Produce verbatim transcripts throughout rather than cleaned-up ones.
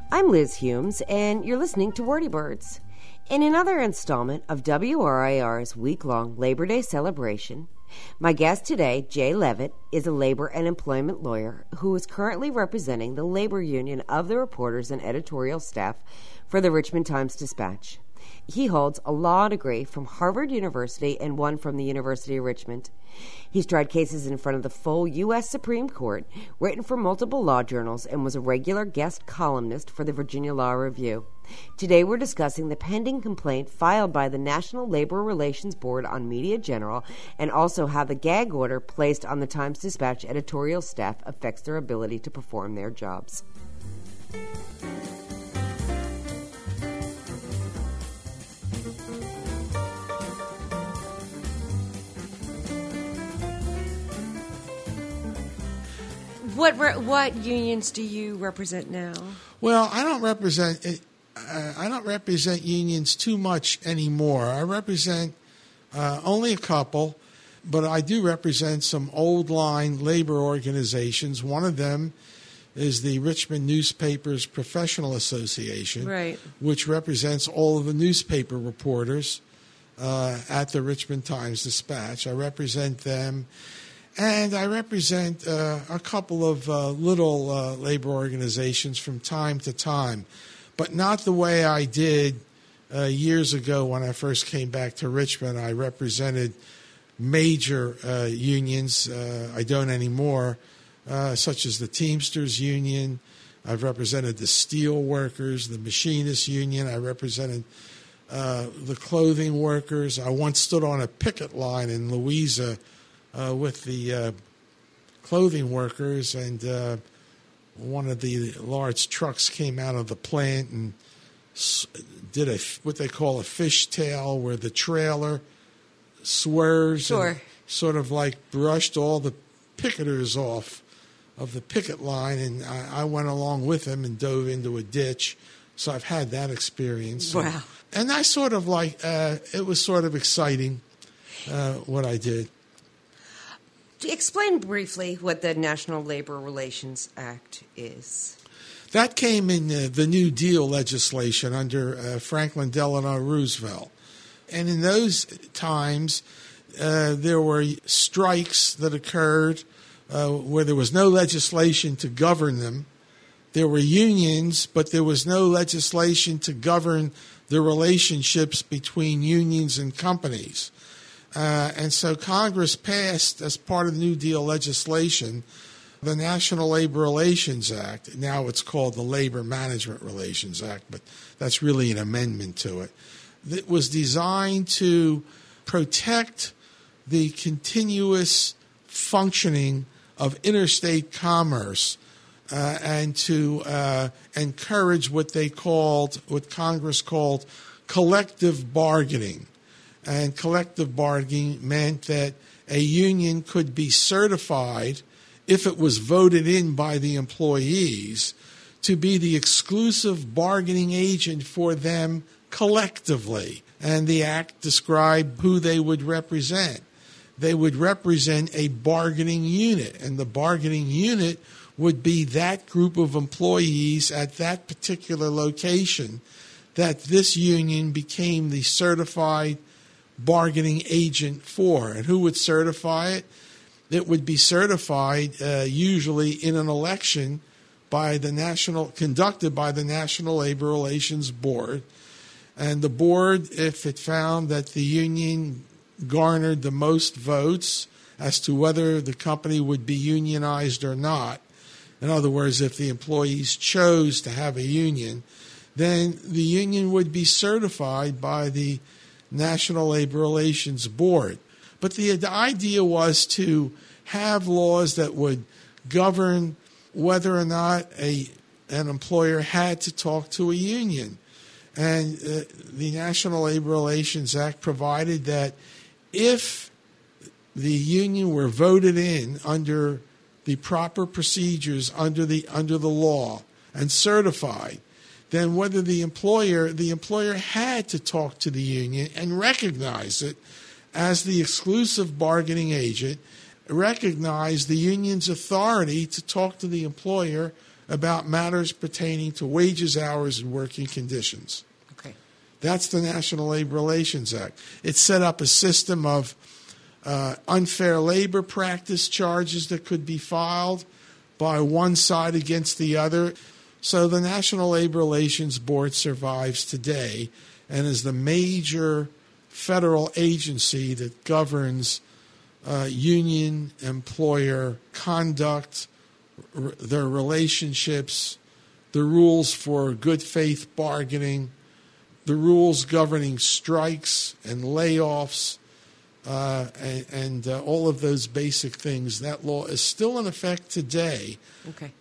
I'm Liz Humes, and you're listening to Wordy Birds. In another installment of W R I R's week-long Labor Day celebration, my guest today, Jay Levitt, is a labor and employment lawyer who is currently representing the labor union of the reporters and editorial staff for the Richmond Times-Dispatch. He holds a law degree from Harvard University and one from the University of Richmond. He's tried cases in front of the full U S Supreme Court, written for multiple law journals, and was a regular guest columnist for the Virginia Law Review. Today we're discussing the pending complaint filed by the National Labor Relations Board on Media General, and also how the gag order placed on the Times-Dispatch editorial staff affects their ability to perform their jobs. What re- what unions do you represent now? Well, I don't represent uh, I don't represent unions too much anymore. I represent uh, only a couple, but I do represent some old line labor organizations. One of them is the Richmond Newspapers Professional Association, right, which represents all of the newspaper reporters uh, at the Richmond Times-Dispatch. I represent them. And I represent uh, a couple of uh, little uh, labor organizations from time to time, but not the way I did uh, years ago when I first came back to Richmond. I represented major uh, unions. Uh, I don't anymore, uh, such as the Teamsters Union. I've represented the steel workers, the machinists union. I represented uh, the clothing workers. I once stood on a picket line in Louisa Uh, with the uh, clothing workers, and uh, one of the large trucks came out of the plant and s- did a what they call a fishtail, where the trailer swerves sure. and sort of like brushed all the picketers off of the picket line, and I, I went along with them and dove into a ditch. So I've had that experience. Wow. And, and I sort of like, uh, it was sort of exciting uh, what I did. Explain briefly what the National Labor Relations Act is. That came in uh, the New Deal legislation under uh, Franklin Delano Roosevelt. And in those times, uh, there were strikes that occurred uh, where there was no legislation to govern them. There were unions, but there was no legislation to govern the relationships between unions and companies. Uh, and so Congress passed, as part of the New Deal legislation, the National Labor Relations Act. Now it's called the Labor Management Relations Act, but that's really an amendment to it. That was designed to protect the continuous functioning of interstate commerce uh, and to uh, encourage what they called, what Congress called, collective bargaining. And collective bargaining meant that a union could be certified, if it was voted in by the employees, to be the exclusive bargaining agent for them collectively. And the act described who they would represent. They would represent a bargaining unit, and the bargaining unit would be that group of employees at that particular location that this union became the certified bargaining agent for. And who would certify it? It would be certified uh, usually in an election by the national, conducted by the National Labor Relations Board. And the board, if it found that the union garnered the most votes as to whether the company would be unionized or not, in other words, if the employees chose to have a union, then the union would be certified by the National Labor Relations Board. But the, the idea was to have laws that would govern whether or not a an employer had to talk to a union. And uh, the National Labor Relations Act provided that if the union were voted in under the proper procedures under the under the law and certified, then whether the employer the employer had to talk to the union and recognize it as the exclusive bargaining agent, recognize the union's authority to talk to the employer about matters pertaining to wages, hours, and working conditions. Okay. That's the National Labor Relations Act. It set up a system of uh, unfair labor practice charges that could be filed by one side against the other. So the National Labor Relations Board survives today and is the major federal agency that governs uh, union employer conduct, r- their relationships, the rules for good faith bargaining, the rules governing strikes and layoffs, uh, and, and uh, all of those basic things. That law is still in effect today. Okay.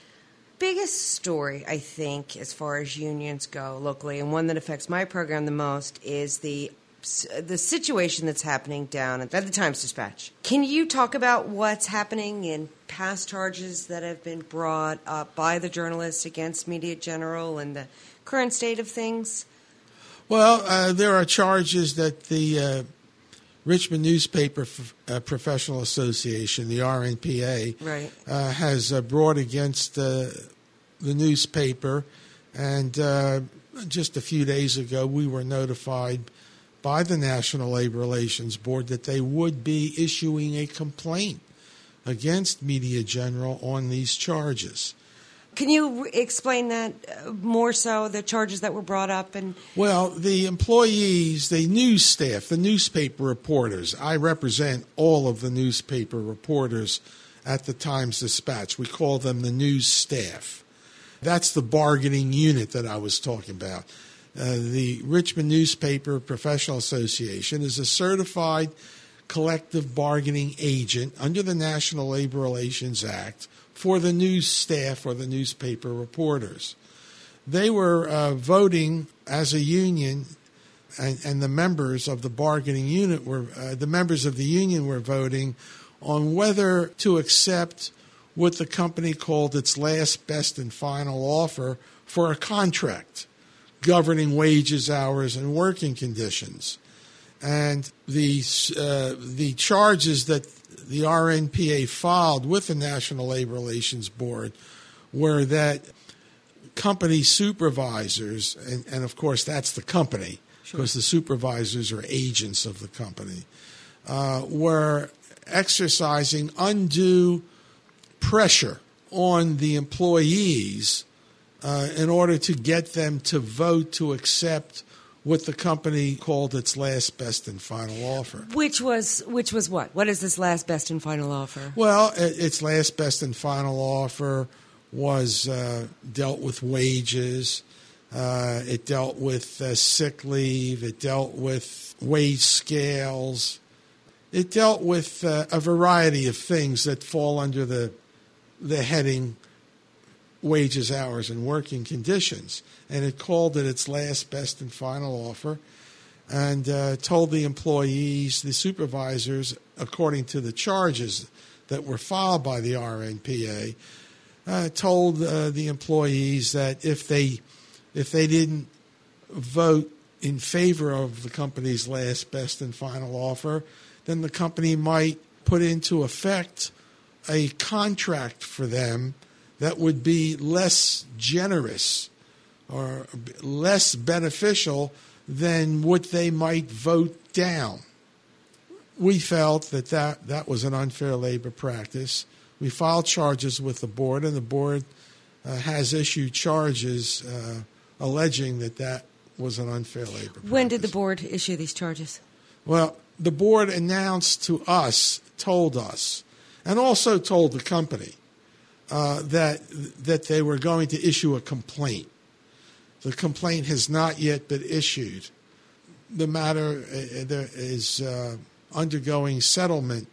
Biggest story, I think, as far as unions go locally, and one that affects my program the most, is the the situation that's happening down at the Times-Dispatch. Can you talk about what's happening in past charges that have been brought up by the journalists against Media General and the current state of things? Well, uh, there are charges that the uh, Richmond Newspaper F- uh, Professional Association, the R N P A, right. uh, has uh, brought against uh, the newspaper. And uh, just a few days ago, we were notified by the National Labor Relations Board that they would be issuing a complaint against Media General on these charges. Can you re- explain that uh, more so, the charges that were brought up? And Well, the employees, the news staff, the newspaper reporters, I represent all of the newspaper reporters at the Times-Dispatch. We call them the news staff. That's the bargaining unit that I was talking about. Uh, the Richmond Newspaper Professional Association is a certified collective bargaining agent under the National Labor Relations Act for the news staff or the newspaper reporters. They were uh, voting as a union, and, and the members of the bargaining unit were, uh, the members of the union were voting on whether to accept what the company called its last, best, and final offer for a contract governing wages, hours, and working conditions. And the uh, the charges that the R N P A filed with the National Labor Relations Board were that company supervisors, and, and of course that's the company, Sure. because the supervisors are agents of the company, uh, were exercising undue pressure on the employees uh, in order to get them to vote to accept what the company called its last, best, and final offer. which was which was what? What is this last, best, and final offer? Well, its last, best, and final offer was uh, dealt with wages. Uh, it dealt with uh, sick leave. It dealt with wage scales. It dealt with uh, a variety of things that fall under the the heading wages, hours, and working conditions. And it called it its last, best, and final offer, and uh, told the employees, the supervisors, according to the charges that were filed by the R N P A, uh, told uh, the employees that if they if they didn't vote in favor of the company's last, best, and final offer, then the company might put into effect a contract for them that would be less generous or less beneficial than what they might vote down. We felt that that, that was an unfair labor practice. We filed charges with the board, and the board uh, has issued charges uh, alleging that that was an unfair labor practice. When did the board issue these charges? Well, the board announced to us, told us, and also told the company uh, that that they were going to issue a complaint. The complaint has not yet been issued. The matter uh, there is uh, undergoing settlement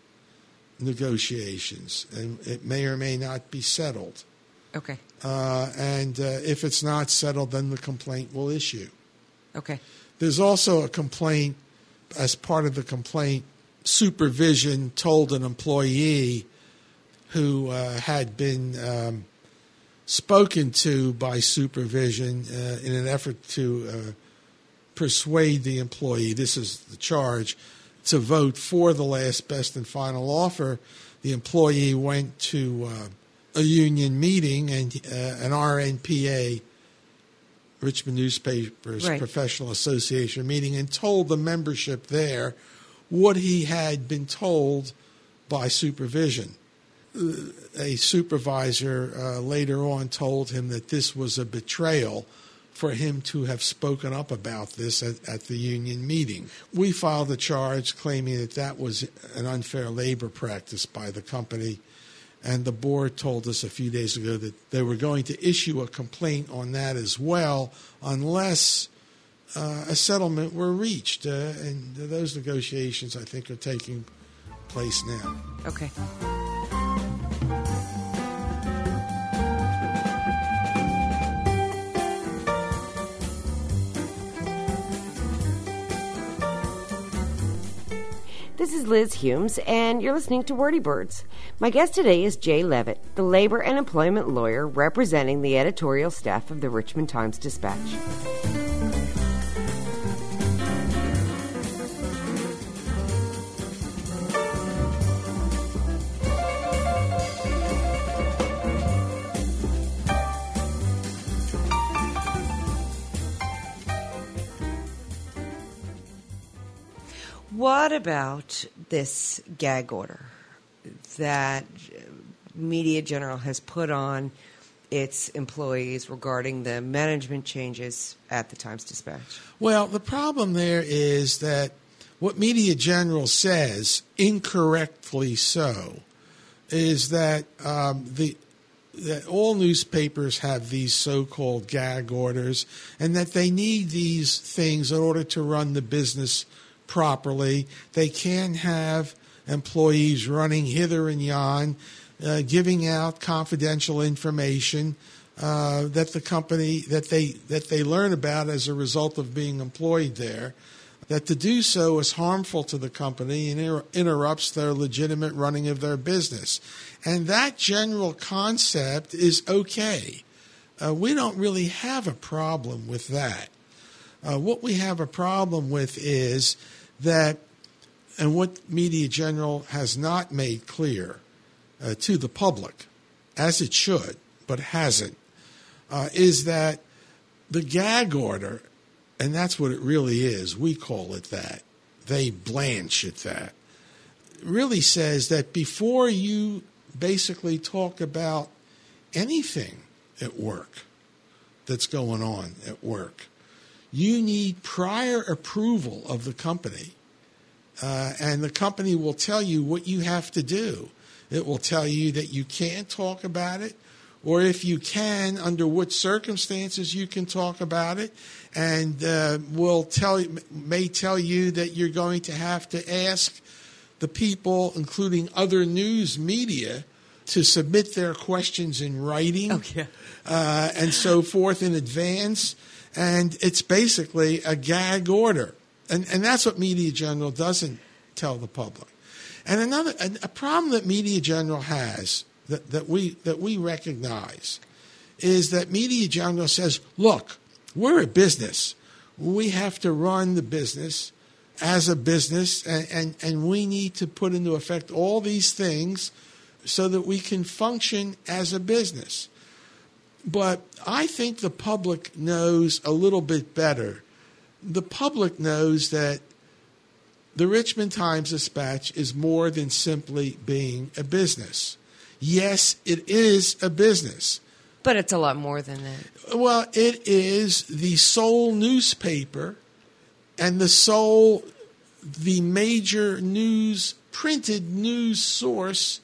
negotiations, and it may or may not be settled. Okay. Uh, and uh, if it's not settled, then the complaint will issue. Okay. There's also a complaint. As part of the complaint, supervision told an employee who uh, had been um, spoken to by supervision uh, in an effort to uh, persuade the employee, this is the charge, to vote for the last, best, and final offer. The employee went to uh, a union meeting, and uh, an R N P A, Richmond Newspapers right. Professional Association meeting, and told the membership there what he had been told by supervision. A supervisor uh, later on told him that this was a betrayal for him to have spoken up about this at, at the union meeting. We filed a charge claiming that that was an unfair labor practice by the company, and the board told us a few days ago that they were going to issue a complaint on that as well unless uh, a settlement were reached. Uh, and those negotiations, I think, are taking place now. Okay. This is Liz Humes, and you're listening to Wordy Birds. My guest today is Jay Levitt, the labor and employment lawyer representing the editorial staff of the Richmond Times-Dispatch. What about this gag order that Media General has put on its employees regarding the management changes at the Times-Dispatch? Well, the problem there is that what Media General says, incorrectly so, is that um, the that all newspapers have these so-called gag orders, and that they need these things in order to run the business properly. They can't have employees running hither and yon, uh, giving out confidential information uh, that the company that they that they learn about as a result of being employed there. That to do so is harmful to the company and inter- interrupts their legitimate running of their business. And that general concept is okay. Uh, we don't really have a problem with that. Uh, what we have a problem with is that, and what Media General has not made clear uh, to the public, as it should, but hasn't, uh, is that the gag order, and that's what it really is, we call it that, they blanch it that, really says that before you basically talk about anything at work that's going on at work, you need prior approval of the company, uh, and the company will tell you what you have to do. It will tell you that you can't talk about it, or if you can, under what circumstances you can talk about it, and uh, will tell may tell you that you're going to have to ask the people, including other news media, to submit their questions in writing, oh, yeah. uh, and so forth in advance. And it's basically a gag order. And and that's what Media General doesn't tell the public. And another a, a problem that Media General has that, that we that we recognize is that Media General says, look, we're a business. We have to run the business as a business, and, and, and we need to put into effect all these things so that we can function as a business. But I think the public knows a little bit better. The public knows that the Richmond Times-Dispatch is more than simply being a business. Yes, it is a business. But it's a lot more than that. Well, it is the sole newspaper and the sole, the major news, printed news source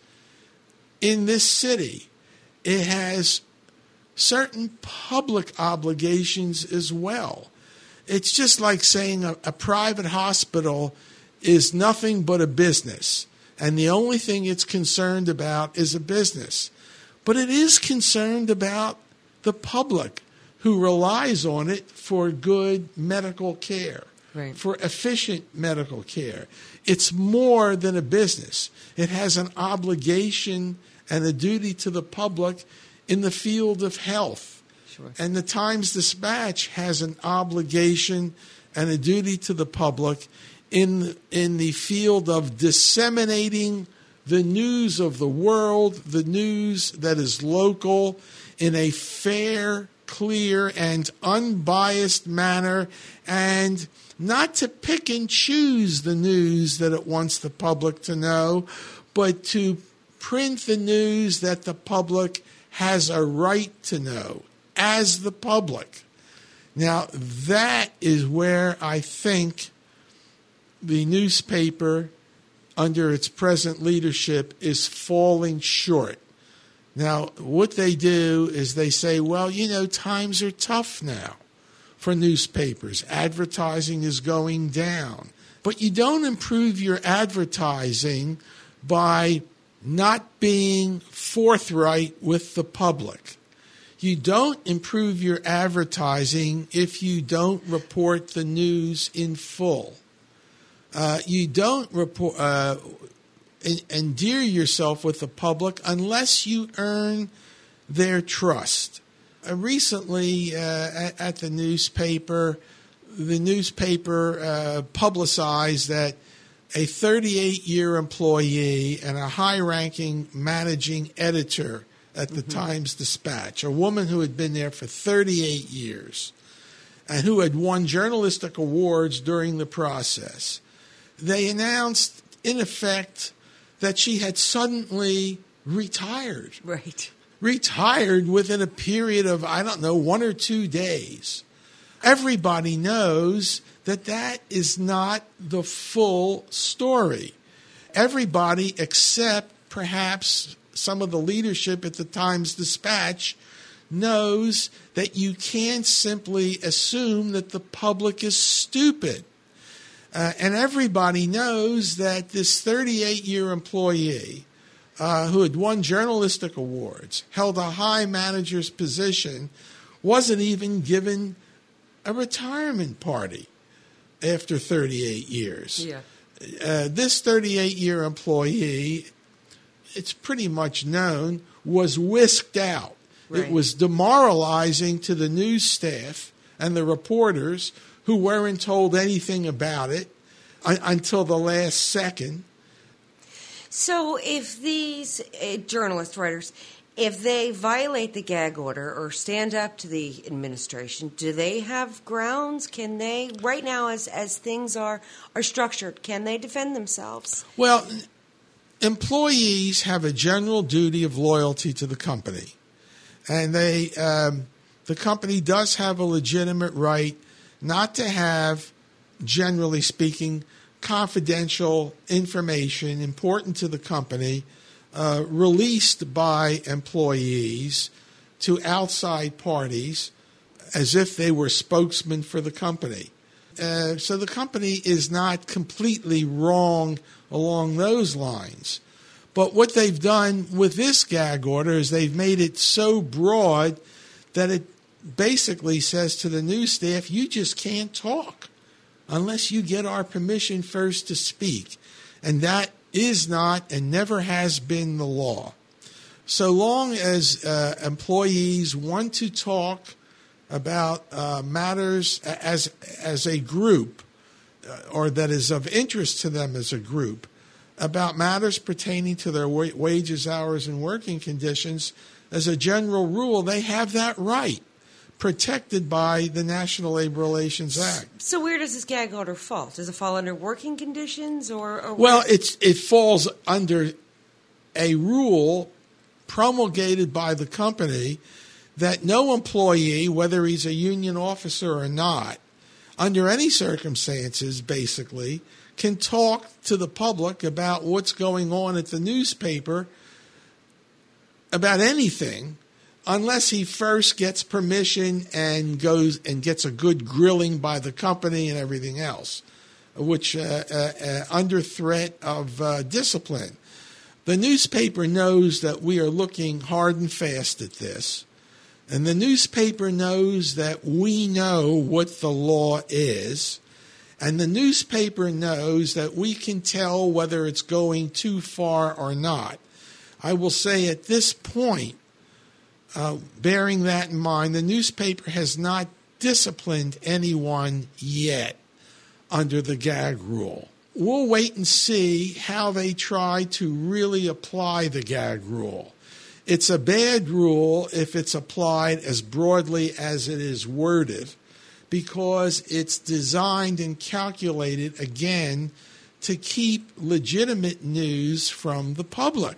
in this city. It has certain public obligations as well. It's just like saying a, a private hospital is nothing but a business, and the only thing it's concerned about is a business. But it is concerned about the public who relies on it for good medical care, right. for efficient medical care. It's more than a business. It has an obligation and a duty to the public in the field of health. Sure. And the Times-Dispatch has an obligation and a duty to the public in in the field of disseminating the news of the world, the news that is local, in a fair, clear, and unbiased manner, and not to pick and choose the news that it wants the public to know, but to print the news that the public has a right to know as the public. Now, that is where I think the newspaper, under its present leadership, is falling short. Now, what they do is they say, well, you know, times are tough now for newspapers. Advertising is going down. But you don't improve your advertising by not being forthright with the public. You don't improve your advertising if you don't report the news in full. Uh, you don't report, uh, endear yourself with the public unless you earn their trust. Uh, recently, uh, at, at the newspaper, the newspaper uh, publicized that a thirty-eight-year employee and a high-ranking managing editor at the mm-hmm. Times-Dispatch, a woman who had been there for thirty-eight years and who had won journalistic awards during the process, they announced, in effect, that she had suddenly retired. Right. Retired within a period of, I don't know, one or two days. Everybody knows that that is not the full story. Everybody, except perhaps some of the leadership at the Times-Dispatch, knows that you can't simply assume that the public is stupid. Uh, and everybody knows that this thirty-eight-year employee uh, who had won journalistic awards, held a high manager's position, wasn't even given a retirement party after thirty-eight years. Yeah. Uh, this thirty-eight-year employee, it's pretty much known, was whisked out. Right. It was demoralizing to the news staff and the reporters who weren't told anything about it un- until the last second. So if these uh, journalist writers, if they violate the gag order or stand up to the administration, do they have grounds? Can they, right now as, as things are, are structured, can they defend themselves? Well, employees have a general duty of loyalty to the company. And they, um, the company does have a legitimate right not to have, generally speaking, confidential information important to the company uh, released by employees to outside parties as if they were spokesmen for the company. Uh, so the company is not completely wrong along those lines. But what they've done with this gag order is they've made it so broad that it basically says to the news staff, you just can't talk unless you get our permission first to speak. And that is not and never has been the law. So long as uh, employees want to talk about uh, matters as, as a group, uh, or that is of interest to them as a group, about matters pertaining to their wa- wages, hours, and working conditions, as a general rule, they have that right, protected by the National Labor Relations Act. So where does this gag order fall? Does it fall under working conditions? or, or Well, it's, it falls under a rule promulgated by the company that no employee, whether he's a union officer or not, under any circumstances, basically, can talk to the public about what's going on at the newspaper, about anything, unless he first gets permission and goes and gets a good grilling by the company and everything else, which uh, uh, uh, under threat of uh, discipline. The newspaper knows that we are looking hard and fast at this, and the newspaper knows that we know what the law is, and the newspaper knows that we can tell whether it's going too far or not. I will say at this point, uh, bearing that in mind, the newspaper has not disciplined anyone yet under the gag rule. we'll wait and see how they try to really apply the gag rule. It's a bad rule if it's applied as broadly as it is worded, because it's designed and calculated, again, to keep legitimate news from the public.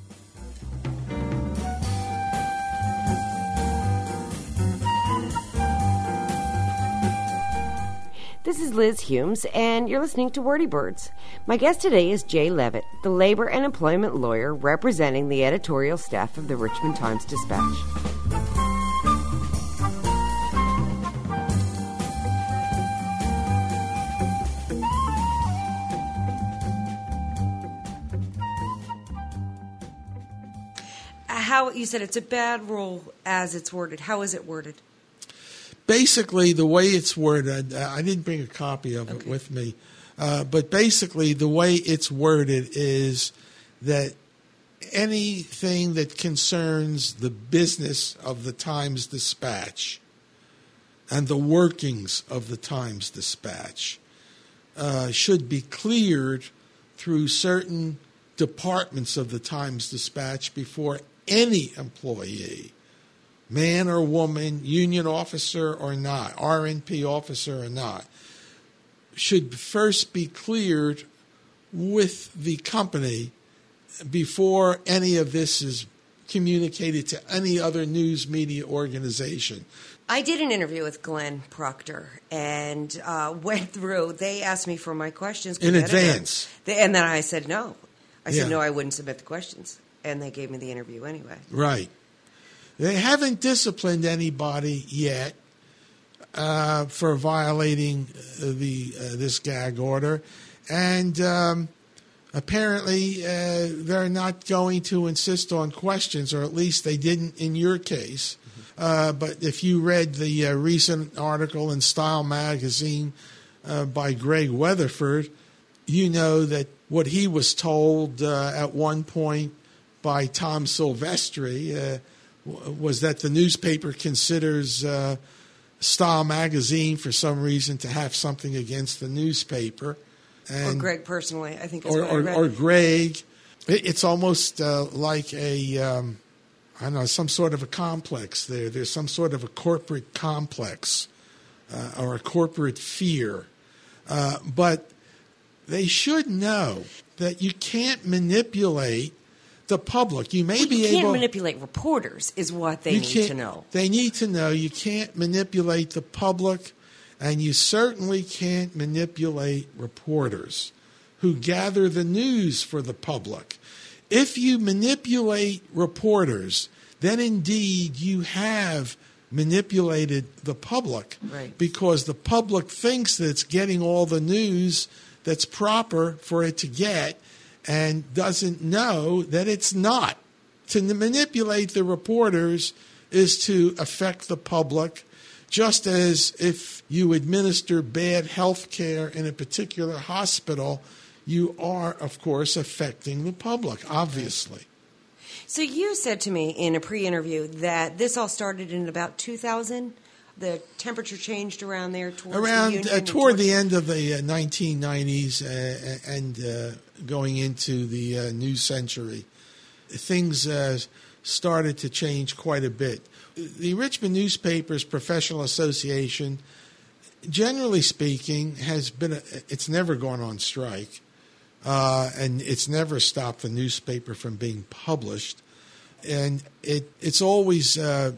This is Liz Humes, and you're listening to Wordy Birds. My guest today is Jay Levitt, the labor and employment lawyer representing the editorial staff of the Richmond Times-Dispatch. How you said it's a bad rule as it's worded. How is it worded? Basically, the way it's worded, I didn't bring a copy of it Okay. with me, uh, but basically the way it's worded is that anything that concerns the business of the Times-Dispatch and the workings of the Times-Dispatch uh, should be cleared through certain departments of the Times-Dispatch before any employee, man or woman, union officer or not, R N P officer or not, should first be cleared with the company before any of this is communicated to any other news media organization. I did an interview with Glenn Proctor and uh, went through. They asked me for my questions In advance. They, and then I said no. I said Yeah. no, I wouldn't submit the questions. And they gave me the interview anyway. Right. They haven't disciplined anybody yet uh, for violating uh, the uh, this gag order, and um, apparently uh, they're not going to insist on questions, or at least they didn't in your case. Uh, but if you read the uh, recent article in Style magazine uh, by Greg Weatherford, you know that what he was told uh, at one point by Tom Silvestri uh, was that the newspaper considers uh, Style magazine for some reason to have something against the newspaper. And, or Greg personally, I think. Is or, what I or, read. or Greg. It, it's almost uh, like a, um, I don't know, some sort of a complex there. There's some sort of a corporate complex uh, or a corporate fear. Uh, but they should know that you can't manipulate the public. You may Well, be you can't able manipulate reporters, is what they you need can't- to know. They need to know you can't manipulate the public, and you certainly can't manipulate reporters who gather the news for the public. If you manipulate reporters, then indeed you have manipulated the public, Right. because the public thinks that it's getting all the news that's proper for it to get, and doesn't know that it's not. To manipulate the reporters is to affect the public, just as if you administer bad health care in a particular hospital, you are, of course, affecting the public, obviously. So you said to me in a pre-interview that this all started in about two thousand. The temperature changed around there towards Around the union uh, and toward towards- the end of the uh, nineteen nineties uh, and uh, going into the uh, new century, things uh, started to change quite a bit. The Richmond Newspapers Professional Association, generally speaking, has been a, it's never gone on strike, uh, and it's never stopped the newspaper from being published, and it it's always uh,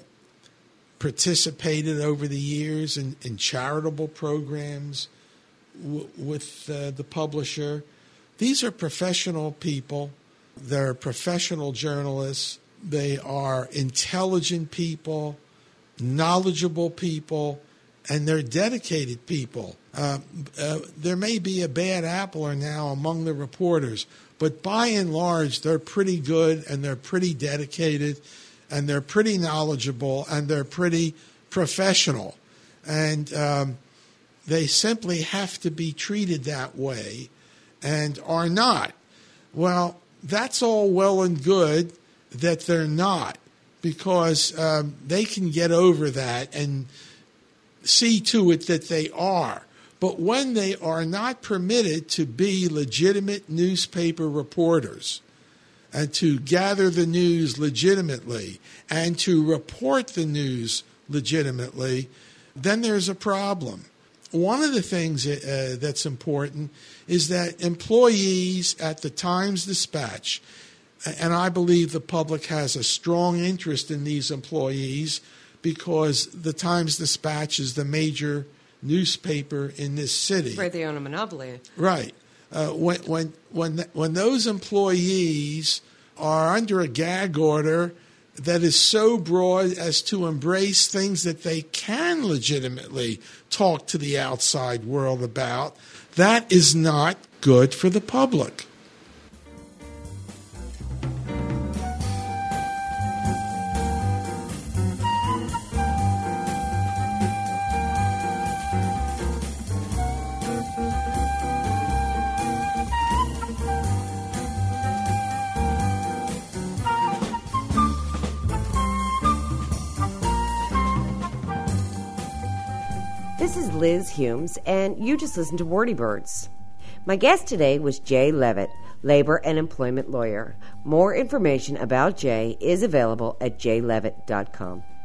participated over the years in, in charitable programs w- with uh, the publisher. These are professional people. They're professional journalists. They are intelligent people, knowledgeable people, and they're dedicated people. Uh, uh, there may be a bad apple now among the reporters, but by and large, they're pretty good and they're pretty dedicated and they're pretty knowledgeable and they're pretty professional. And um, they simply have to be treated that way and are not. Well, that's all well and good that they're not, because um, they can get over that and see to it that they are. but when they are not permitted to be legitimate newspaper reporters and to gather the news legitimately and to report the news legitimately, then there's a problem. One of the things uh, that's important is that employees at the Times-Dispatch, and I believe the public has a strong interest in these employees because the Times-Dispatch is the major newspaper in this city. Right, they own a monopoly. Right. Uh, when when when when those employees are under a gag order that is so broad as to embrace things that they can legitimately talk to the outside world about, that is not good for the public. This is Liz Humes, and you just listened to Wordy Birds. My guest today was Jay Levitt, labor and employment lawyer. More information about Jay is available at jay levitt dot com.